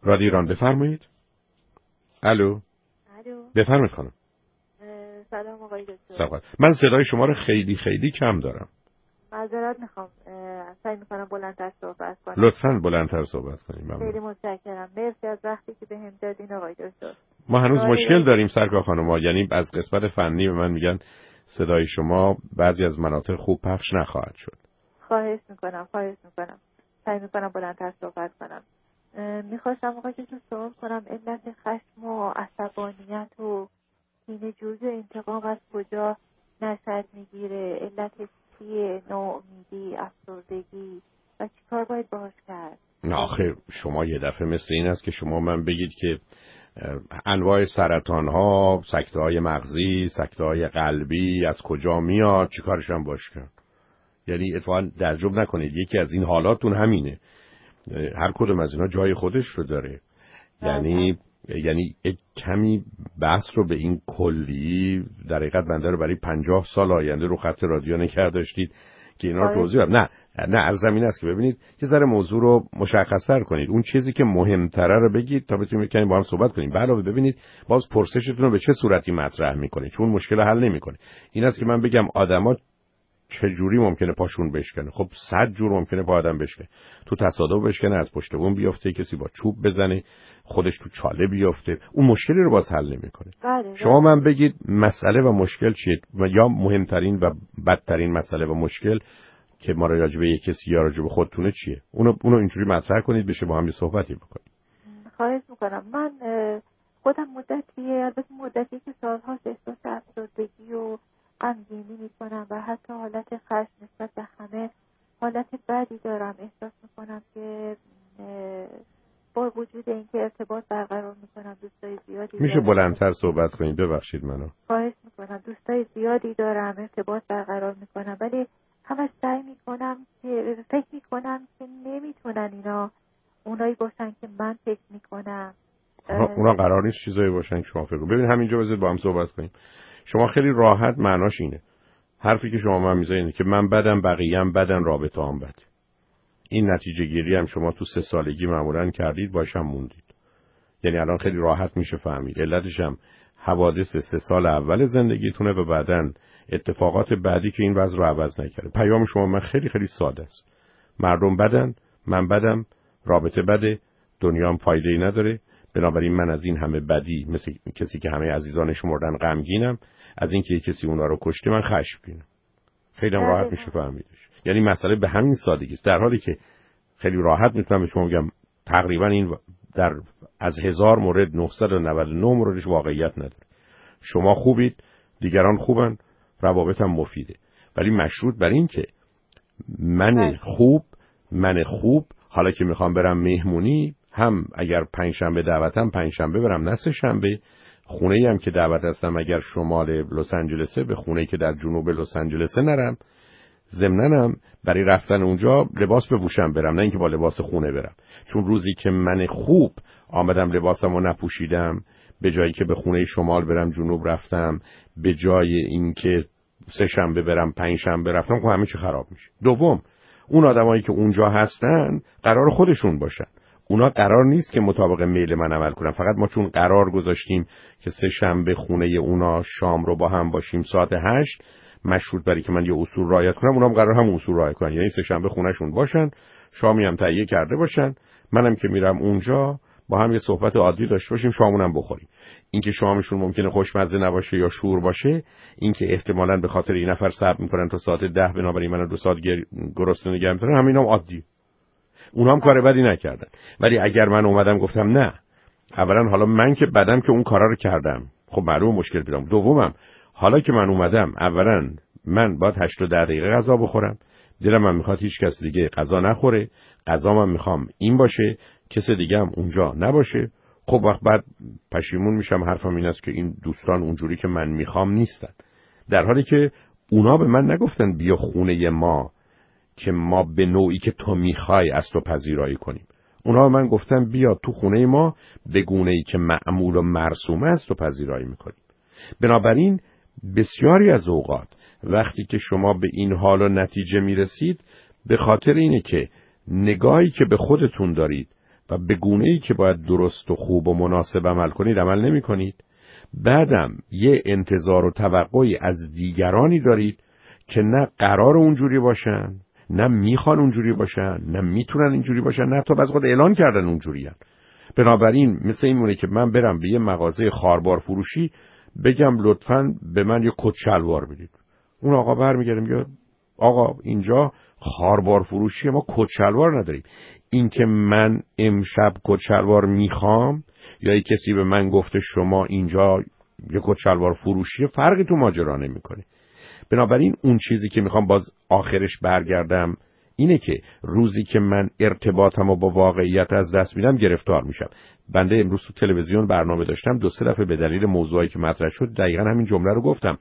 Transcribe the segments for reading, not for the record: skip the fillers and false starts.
رادیو ایران بفرمایید. الو. بفرمایید خانم. سلام آقای دکتر. سلام. من صدای شما رو خیلی خیلی کم دارم. معذرت میخوام. سعی میکنم بلندتر صحبت کنم. لطفاً بلندتر صحبت کنید. خیلی متشکرم. مرسی از وقتی که بهم دادین آقای دکتر. ما هنوز مشکل داریم سرکار خانم. یعنی از قسمت فنی به من میگن صدای شما بعضی از مناطق خوب پخش نخواهد شد. خواهش میکنم. سعی میکنم بلندتر صحبت کنم. میخواستم آقای دکتر سوال کنم علت خشم و عصبانیت و کینه‌جویی و انتقام از کجا نشأت میگیره؟ علتش چیه؟ ناامیدی، افسردگی و چیکار باید باهاش کرد؟ نه آخه شما یه دفعه مثل این است که شما من بگید که انواع سرطان ها، سکته های مغزی، سکته های قلبی از کجا میاد، چیکارش هم باش کرد. یعنی اتفاقا تعجب نکنید یکی از این حالاتون همینه. هر کدوم از اینا جای خودش رو داره. یعنی یک کمی بحث رو به این کلی در حقیقت بنده رو برای 50 سال آینده رو خط رادیو نگه داشتید که اینا رو توضیح بدم. نه عرضم این است که ببینید یه ذره موضوع رو مشخص‌تر کنید. اون چیزی که مهم‌تره رو بگید تا بتونیم کنیم با هم صحبت کنیم. علاوه ببینید باز پرسشتون رو به چه صورتی مطرح می‌کنید، چون مشکل حل نمی‌کنه. این است که من بگم آدما چه جوری ممکنه پاشون بشکنه. خب 100 جور ممکنه پا آدم بشکنه. تو تصادف بشکنه، از پشت بوم بیفته، کسی با چوب بزنه، خودش تو چاله بیفته. اون مشکلی رو باز حل نمی‌کنه. شما من بگید مسئله و مشکل چیه، یا مهمترین و بدترین مسئله و مشکل که ما راجع به یک کسی یا راجع به خودتونه چیه؟ اونو اینجوری مطرح کنید بشه با هم یه صحبتی بکنیم. خواهش می‌کنم. من خودم مدتی که سال‌هاست احساس افسردگی و غمگینی می‌کنم و حتی حالت خشم نسبت به همه حالت بدی دارم. احساس می‌کنم که با وجود اینکه ارتباط برقرار می‌کنم دوستای زیادی میشه بلندتر صحبت کنید؟ ببخشید منو. خواهش می‌کنم. دوستای زیادی دارم، ارتباط برقرار می‌کنم، ولی همش سعی می‌کنم که فکر می‌کنم که نمی‌تونن اونایی باشن که من فکر می‌کنم. اونا قرار نیست چیزایی باشن که شما فکر کنید. ببین همینجا بذارید با هم صحبت کنیم. شما خیلی راحت معناش اینه. حرفی که شما من میزنید که من بدم، بقیه‌ام بدن، رابطه هم بد. این نتیجه گیری هم شما تو 3 سالگی معمولاً کردید، باش هم موندید. یعنی الان خیلی راحت میشه فهمید. علتش هم حوادث 3 سال اول زندگیتونه و بعداً اتفاقات بعدی که این وضع رو عوض نکرده. پیام شما من خیلی خیلی ساده است. مردم بدن، من بدم، رابطه بده، دنیا هم فایده‌ای نداره. بنابراین من از این همه بدی مثل کسی که همه عزیزانش مردن غمگینم، از اینکه کسی اونا رو کشته من خشمگینم. خیلی هم راحت میشه فهمیدش. یعنی مسئله به همین سادگی است. در حالی که خیلی راحت میتونم به شما بگم تقریبا این در از 1000 مورد 999 موردش واقعیت نداره. شما خوبید، دیگران خوبن، روابط هم مفیده. ولی مشروط بر این که من خوب حالا که میخوام برم مهمونی، هم اگر پنجشنبه دعوتم پنجشنبه برم، نه سه شنبه. خونه‌ای هم که دعوت هستم اگر شمال لس آنجلسه به خونه‌ای که در جنوب لس آنجلسه نرم. ضمناً هم برای رفتن اونجا لباس بپوشم برم، نه اینکه با لباس خونه برم. چون روزی که من خوب آمدم لباسمو نپوشیدم، به جایی که به خونه شمال برم جنوب رفتم، به جای اینکه سه شنبه برم پنجشنبه رفتم، خب همه چی خراب میشه. دوم، اون آدمایی که اونجا هستن قرار خودشون باشن. اونا قرار نیست که مطابق میل من عمل کنن. فقط ما چون قرار گذاشتیم که سه شنبه خونه اونا شام رو با هم باشیم ساعت 8، مشروط بری که من یه اصول رعایت کنم، اونام قرار هم اصول رعایت کنن. یعنی سه شنبه خونه‌شون باشن، شامی هم تهیه کرده باشن، منم که میرم اونجا با هم یه صحبت عادی داشته باشیم، شامونم بخوریم. اینکه شامشون ممکنه خوشمزه نباشه یا شور باشه، اینکه احتمالاً به خاطر این نفر صبر میکنن تا ساعت 10 بنابراین منو 2 ساعت گرسنه نگه می‌دارن، همینام عادی. اونام کار بدی نکردن. ولی اگر من اومدم گفتم نه، اولا حالا من که بدم که اون کارا رو کردم، خب معلومه مشکل پیدا. دومم حالا که من اومدم، اولا من باید 8 تا 10 دقیقه غذا بخورم، دلم من میخواد هیچ کس دیگه غذا نخوره، غذا من میخوام این باشه، کس دیگه هم اونجا نباشه. خب وقت بعد پشیمون میشم. حرفم این است که این دوستان اونجوری که من میخوام نیستن، در حالی که اونا به من نگفتن بیا خونه ما که ما به نوعی که تو میخوای از تو پذیرایی کنیم. اونا به من گفتن بیا تو خونه ما به گونه‌ای که معمول و مرسومه است تو پذیرایی میکنیم. بنابراین بسیاری از اوقات وقتی که شما به این حال و نتیجه میرسید، به خاطر اینه که نگاهی که به خودتون دارید و به گونه‌ای که باید درست و خوب و مناسب عمل کنید عمل نمی‌کنید. بعدم یه انتظار و توقعی از دیگرانی دارید که نه قرار اونجوری باشن، نه میخوان اونجوری باشن، نه میتونن اینجوری باشن، نه تا بعضی وقت اعلان کردن اونجورین. بنابراین مثل این مونه که من برم به یه مغازه خاربار فروشی بگم لطفاً به من یه کت شلوار بدید. اون آقا برمیگرده میگه آقا اینجا خاربار فروشی، ما کت شلوار نداریم. این که من امشب کت شلوار میخوام یا یک کسی به من گفته شما اینجا یه کت شلوار فروشی، فرقی تو ماجرا نمیکنه. بنابراین اون چیزی که میخوام باز آخرش برگردم اینه که روزی که من ارتباطمو با واقعیت از دست میدم گرفتار میشم. بنده امروز تو تلویزیون برنامه داشتم، 2-3 دفعه به دلیل موضوعی که مطرح شد دقیقاً همین جمله رو گفتم.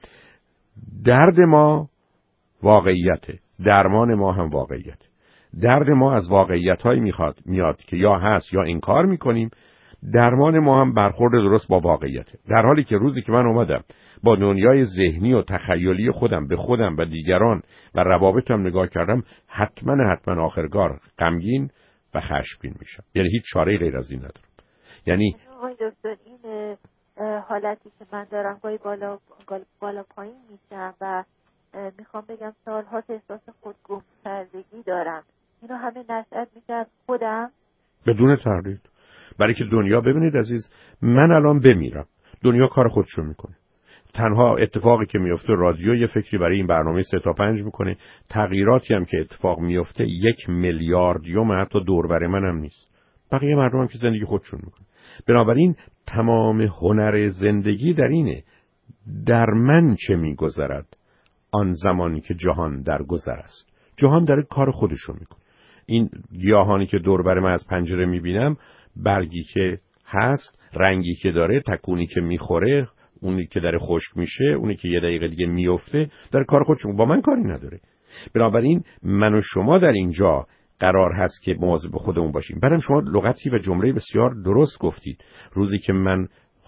درد ما واقعیته، درمان ما هم واقعیته. درد ما از واقعیت‌هایی میاد که یا هست یا انکار میکنیم، درمان ما هم برخورد درست با واقعیته. در حالی که روزی که من اومدم با دنیای ذهنی و تخیلی خودم به خودم و دیگران و روابطم نگاه کردم، حتما آخرگار غمگین و خشمگین میشم. یعنی هیچ چاره‌ای غیر از این ندارم. یعنی آقای دکتر این حالتی که من دارم گاهی بالا پایین میشم و میخوام بگم سال‌هاست احساس خودگم‌کردگی دارم. اینو همه نشأت میدم خودم بدون تردید. برای که دنیا، ببینید عزیز، من الان بمیرم، دنیا کار خودشو میکنه. تنها اتفاقی که میفته رادیو یه فکری برای این برنامه 3 تا 5 میکنه. تغییراتی هم که اتفاق میفته 1 میلیاردیوم حتی دور بر منم نیست. بقیه مردم هم که زندگی خودشون میکنه. بنابراین تمام هنر زندگی در اینه در من چه میگذرد آن زمانی که جهان در گذر است. جهان داره کار خودشو میکنه. این گیاهانی که دور بر من از پنجره میبینم، برگی که هست، رنگی که داره، تکونی که میخوره، اونی که داره خشک میشه، اونی که یه دقیقه دیگه میفته، در کار خودشون، با من کاری نداره. بنابراین من و شما در اینجا قرار هست که مواظب خودمون باشیم. بعدم شما لغتی و جمله بسیار درست گفتید. روزی که من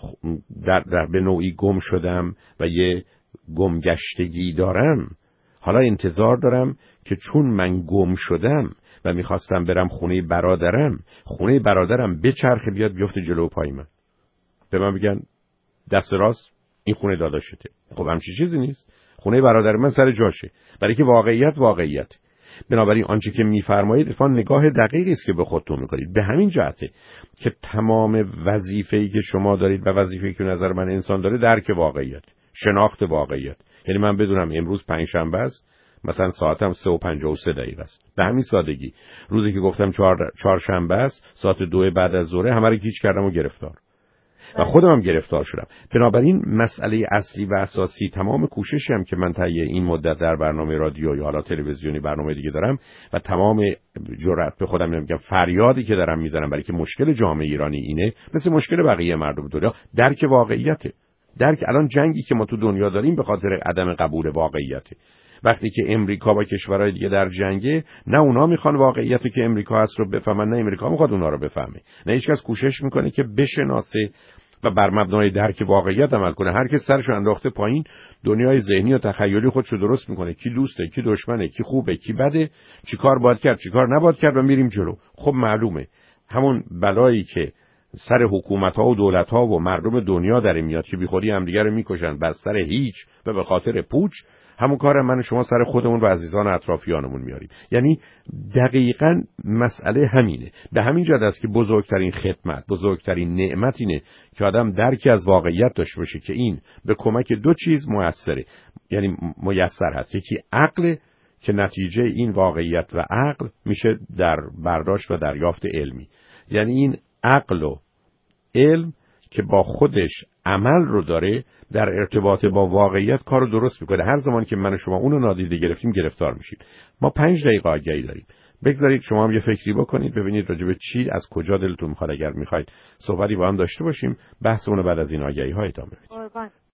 در به نوعی گم شدم و یه گمگشتگی دارم، حالا انتظار دارم که چون من گم شدم و میخواستم برم خونه برادرم بچرخه بیاد بیفته جلو پای من، به من بگن دست راست این خونه داداشته. خب همچین چیزی نیست. خونه برادر من سر جاشه، برای که واقعیت. بنابراین آنچه که میفرمایید اتفاقاً نگاه دقیقی است که به خودتون میکنید. به همین جهته که تمام وظیفه‌ای که شما دارید و وظیفه‌ای که نظر من انسان داره درک واقعیت، شناخت واقعیت. یعنی من بدونم امروز پنجشنبه است، مثلا ساعتم 3:53 است. به همین سادگی. روزی که گفتم چهارشنبه است، ساعت 2 بعد از ظهر همه رو گیج کردم و گرفتار. و خودم هم گرفتار شدم. بنابراین مسئله اصلی و اساسی تمام کوششی هم که من طی این مدت در برنامه رادیو یا حالا تلویزیونی برنامه دیگه دارم و تمام جرأت به خودم نمیگم، فریادی که دارم میزنم برای که مشکل جامعه ایرانی اینه، مثل مشکل بقیه مردم دنیا، درک واقعیته. الان جنگی که ما تو دنیا داریم به خاطر عدم قبول واقعیته. وقتی که امریکا با کشورهای دیگه در جنگه، نه اونا میخوان واقعیتی که امریکا هست رو بفهمن، نه امریکا میخواد اونا رو بفهمه. نه هیچکس کوشش میکنه که بشناسه و بر مبنای درک واقعیت عمل کنه. هر کس سرشو انداخته پایین، دنیای ذهنی و تخیلی خودشو درست میکنه، کی دوسته، کی دشمنه، کی خوبه، کی بده، چیکار باید کرد، چیکار نباید کرد و میریم جلو. خب معلومه همون بلایی که سر حکومت‌ها و دولت‌ها و مردم دنیا در میاد که بیخودی هم دیگه رو میکشن بر سر هیچ و به خاطر پوچ، همون کار من و شما سر خودمون و عزیزان اطرافیانمون میاریم. یعنی دقیقاً مسئله همینه. به همین جهت است که بزرگترین خدمت، بزرگترین نعمت اینه که آدم درکی از واقعیت داشته باشه که این به کمک 2 چیز موثره، یعنی میسر هست. یکی عقل که نتیجه این واقعیت و عقل میشه در برداشت و دریافت علمی. یعنی این عقل و علم که با خودش عمل رو داره، در ارتباط با واقعیت کار رو درست میکنه. هر زمان که من و شما اونو نادیده گرفتیم گرفتار میشیم. ما 5 دقیقه آگهی داریم. بگذارید شما هم یه فکری بکنید، ببینید راجع به چی، از کجا دلتون میخواد. اگر میخواید صحبتی با هم داشته باشیم، بحثمون رو بعد از این آگهی ها ادامه بدیم.